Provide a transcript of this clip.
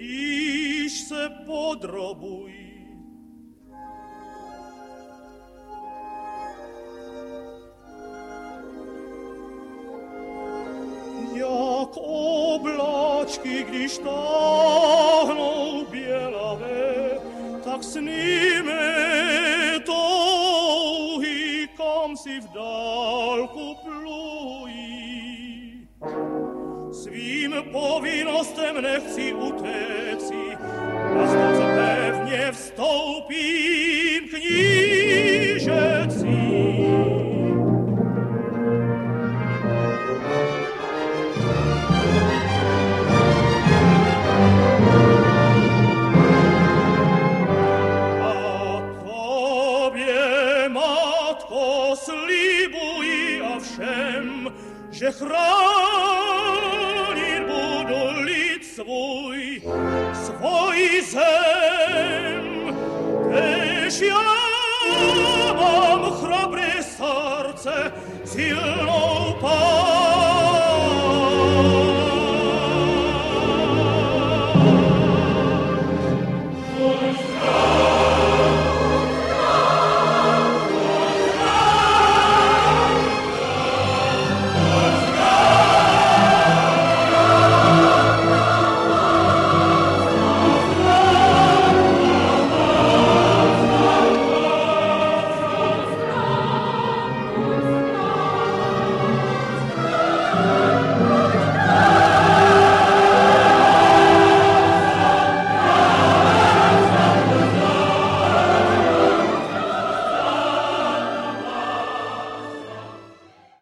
Již se podrobuj. Jak oblačky, když táhnou bělavé, tak sníme touhy, kam si v dálku plují. Svým povinnostem nechci utéci, na stolce pevně vstoupím knížecí. Slibuji a všem, že chránit budu lid svůj zem. Tež já mám chrabré srdce, silnou